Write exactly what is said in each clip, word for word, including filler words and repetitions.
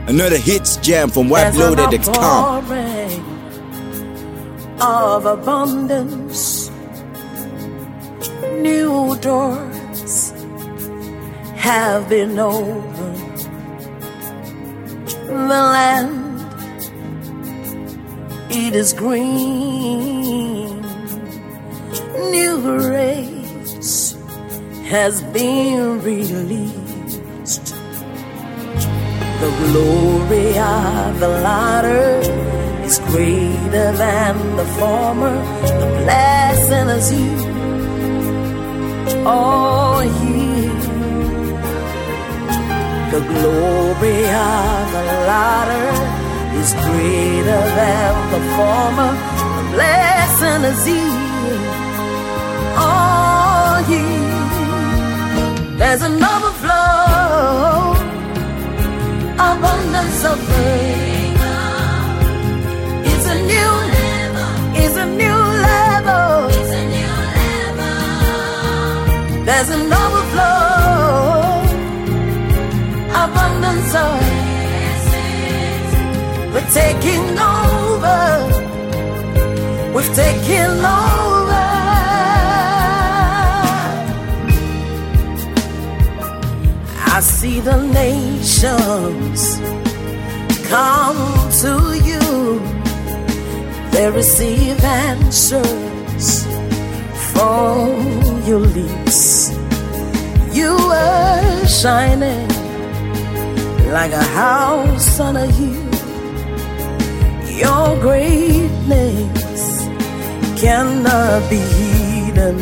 Another hits jam from white loaded dot com. Of abundance, new doors have been opened. The land, it is green. New grace has been released. The glory of the latter is greater than the former. The blessing is here, all here. The glory of the latter is greater than the former. The blessing is here, all here. There's an overflow, abundance of rain. It's a new level. It's a new level. It's a new level. There's an overflow, abundance of blessings. We're taking over. We've taken over. I see the nations come to you. They receive answers from your lips. You are shining like a house on a hill. Your greatness cannot be hidden.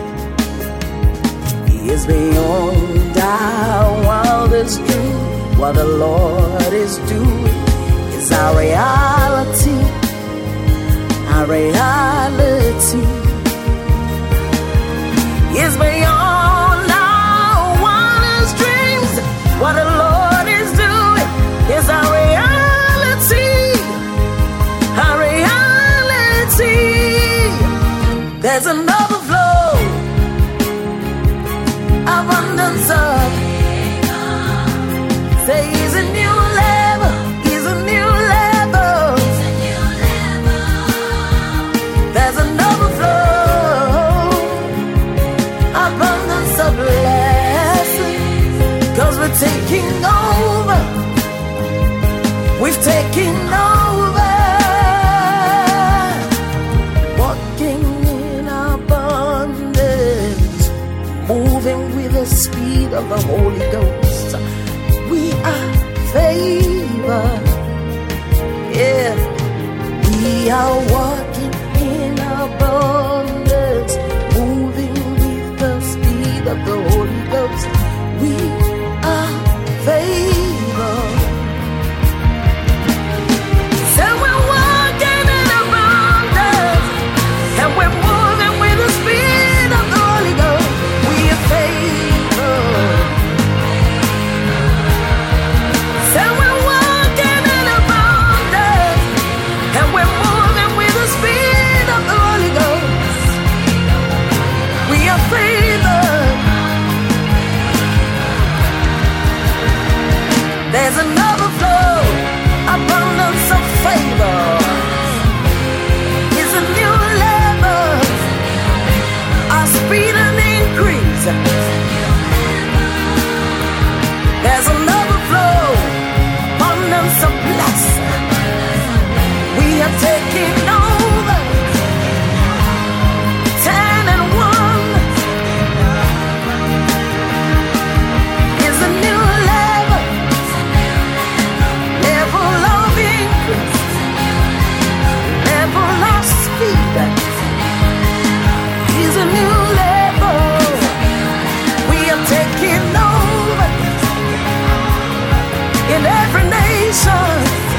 It's beyond our wildest dream. What the Lord is doing is our reality. Our reality is beyond our wildest dreams. What the Lord is doing is our reality. Our reality. There's an overflow, abundance of. Say he's a new level. He's a new level. He's a new level. There's an overflow, abundance of blessing. Cause we're taking over. We've taken over. Walking in abundance, moving with the speed of the Holy Ghost. We are favored. Yeah. We are walking in abundance, moving with the speed of the Holy Ghost. We are favored. So we're walking in abundance, and we're moving with the speed of the Holy Ghost. We are favored. So we're walking in abundance, and we're moving with the speed of the Holy Ghost. We are favored. There's an overflow, abundance of favor. It's a new level, our speed and increase. There's an overflow, abundance of blessing. We are taking over. Ten and one is a new level, level of increase, level of speed. Is a new level. We are taking over. In every nation,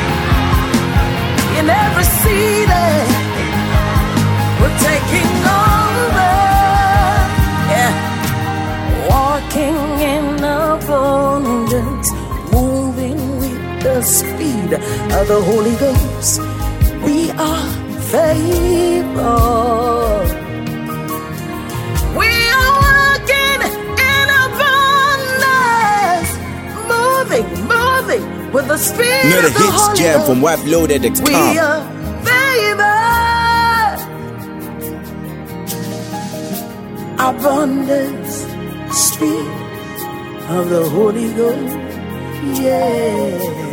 in every city, we're taking over. Yeah. Walking in abundance, moving with the speed of the Holy Ghost. We are favored. We are walking in abundance, moving, moving with the speed Another of the hits Holy jam Ghost. from wipe loaded dot We com. are favored. Abundance, speed of the Holy Ghost. Yeah.